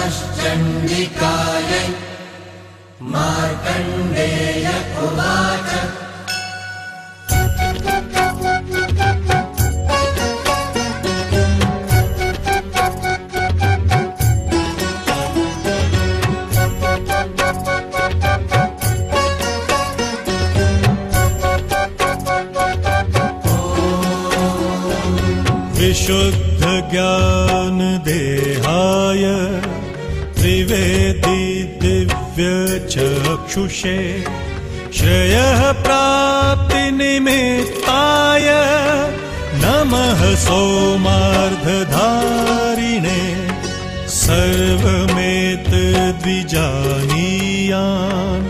नमश्चण्डिकायै मार्कण्डेय उवाच विशुद्ध ज्ञान देहाय त्रिवेदी दिव्य चक्षुषे श्रेयः प्राप्ति निमित्ताय नमः सोमार्धधारिणे सर्वमेतद्विजानीयान्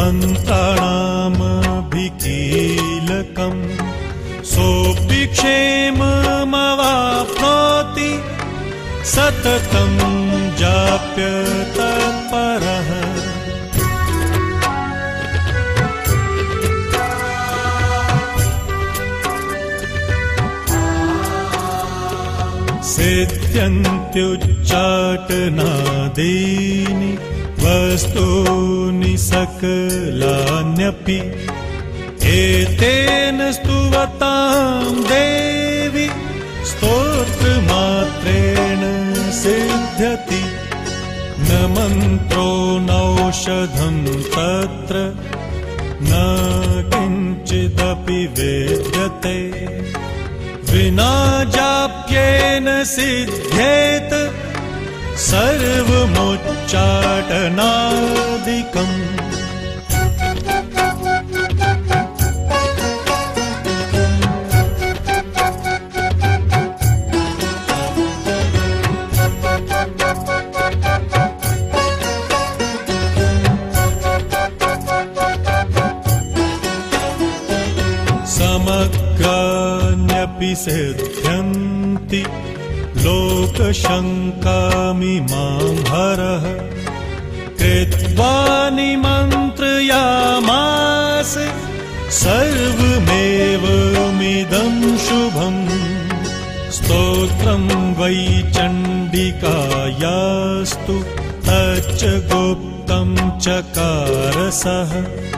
मन्त्राणामभिकीलकम् सोऽपि क्षेममवाप्नोति सततं जाप्य तत्परः सिद्ध्यन्त्युच्चाटनादीनि वस्तूनि सकलान्यपि एतेन स्तुवतां देवी स्तोत्रमात्रेण सिद्ध्यति न मन्त्रो नौषधं तत्र न किञ्चिदपि वेद्यते विना जाप्येन सिद्ध्येत सर्वमुच्चाटनादिकम् समग्राण्यपि सिद्ध्यन्ति लोकशङ्कामिमां हरः कृत्वा निमन्त्रयामास सर्वमेवमिदं शुभम् स्तोत्रं वै चण्डिकायास्तु तच्च गुप्तं चकारसः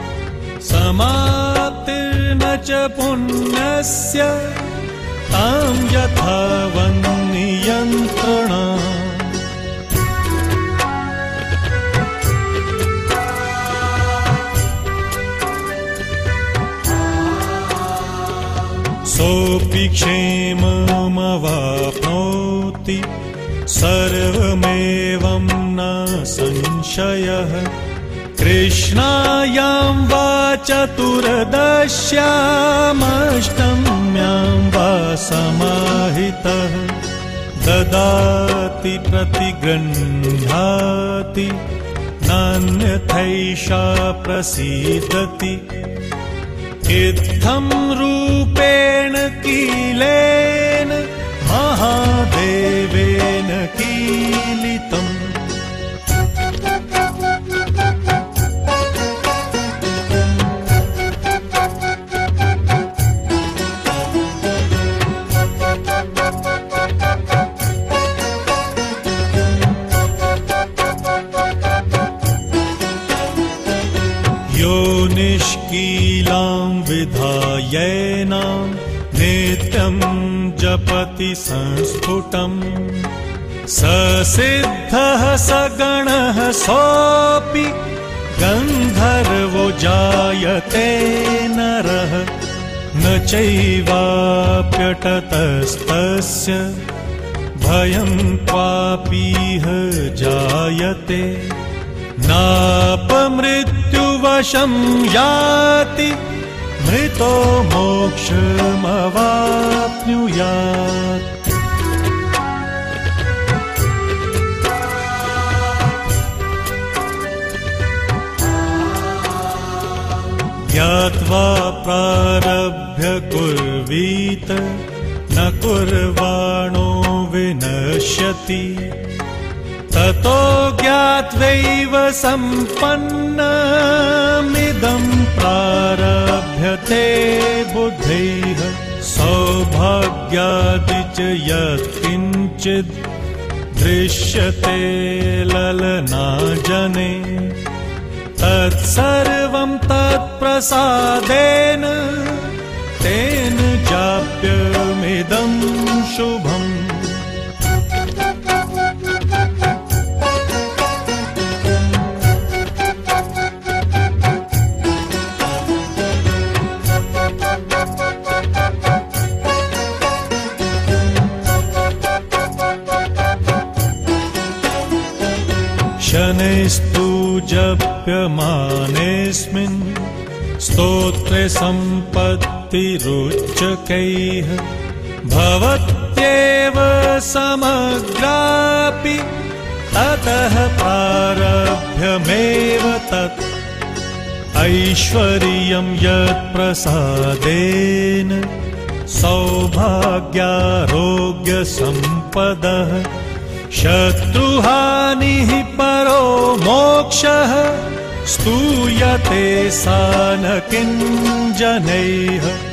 समाप्तिर्न च पुण्यस्य तां यथा वह्नियन्त्रणा सोऽपि क्षेममवाप्नोति सर्वमेवं न संशयः कृष्णायां वा चतुर्दश्यामष्टम्यां वा समाहितः ददाति प्रतिगृह्णाति नान्यथैषा प्रसीदति इत्थं रूपेण कीलेन महादेवेन कीलितम् निष्कीलां विधायेनां नित्यं जपति संस्फुटम् स सिद्धः स गणः सोऽपि गन्धर्वो जायते नरः न चैवाप्यटतस्तस्य भयं क्वापीह जायते नापमृत्युवशं याति मृतो मोक्षमवाप्नुयात् ज्ञात्वा प्रारभ्य कुर्वीत न कुर्वाणो विनश्यति ततो ज्ञात्वैव सम्पन्नमिदं प्रारभ्यते बुद्धैः सौभाग्यादि च यत्किञ्चित् दृश्यते ललनाजने तत्सर्वं तत्प्रसादेन तेन जाप्यमिदं शुभम्। शनैस्तु जप्यमानेऽस्मिन् स्तोत्रे सम्पत्तिरुच्चकैः भवत्येव समग्रापि ततः प्रारभ्यमेव तत् ऐश्वर्यं यत्प्रसादेन सौभाग्यारोग्यसम्पदः शत्रुहानिः परो मोक्षः स्तूयते सा न किञ्जनैः।